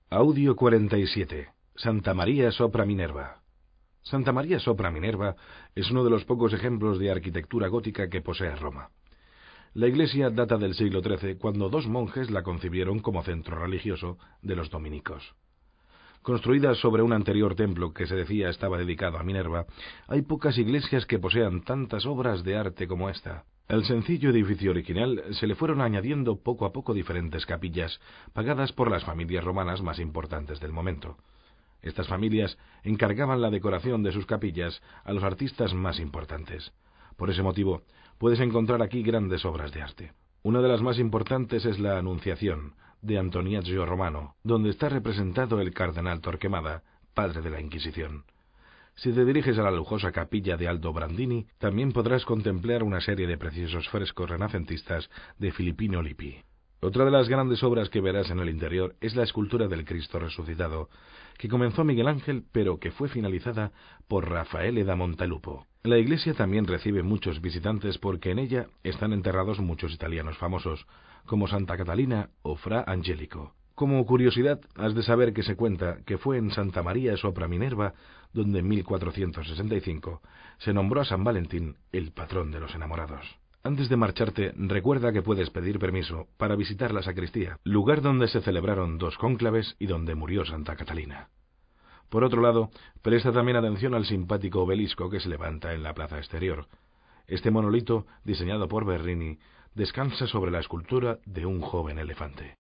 Audio 47. Santa María sopra Minerva. Santa María sopra Minerva es uno de los pocos ejemplos de arquitectura gótica que posee Roma. La iglesia data del siglo XIII, cuando dos monjes la concibieron como centro religioso de los dominicos. Construida sobre un anterior templo que se decía estaba dedicado a Minerva, hay pocas iglesias que posean tantas obras de arte como esta. Al sencillo edificio original se le fueron añadiendo poco a poco diferentes capillas, pagadas por las familias romanas más importantes del momento. Estas familias encargaban la decoración de sus capillas a los artistas más importantes. Por ese motivo, puedes encontrar aquí grandes obras de arte. Una de las más importantes es la Anunciación, de Antoniazio Romano, donde está representado el cardenal Torquemada, padre de la Inquisición. Si te diriges a la lujosa capilla de Aldobrandini, también podrás contemplar una serie de preciosos frescos renacentistas de Filippino Lippi. Otra de las grandes obras que verás en el interior es la escultura del Cristo resucitado, que comenzó Miguel Ángel, pero que fue finalizada por Raffaele da Montelupo. La iglesia también recibe muchos visitantes porque en ella están enterrados muchos italianos famosos, como Santa Catalina o Fra Angelico. Como curiosidad, has de saber que se cuenta que fue en Santa María sopra Minerva donde en 1465 se nombró a San Valentín el patrón de los enamorados. Antes de marcharte, recuerda que puedes pedir permiso para visitar la sacristía, lugar donde se celebraron dos cónclaves y donde murió Santa Catalina. Por otro lado, presta también atención al simpático obelisco que se levanta en la plaza exterior. Este monolito, diseñado por Bernini, descansa sobre la escultura de un joven elefante.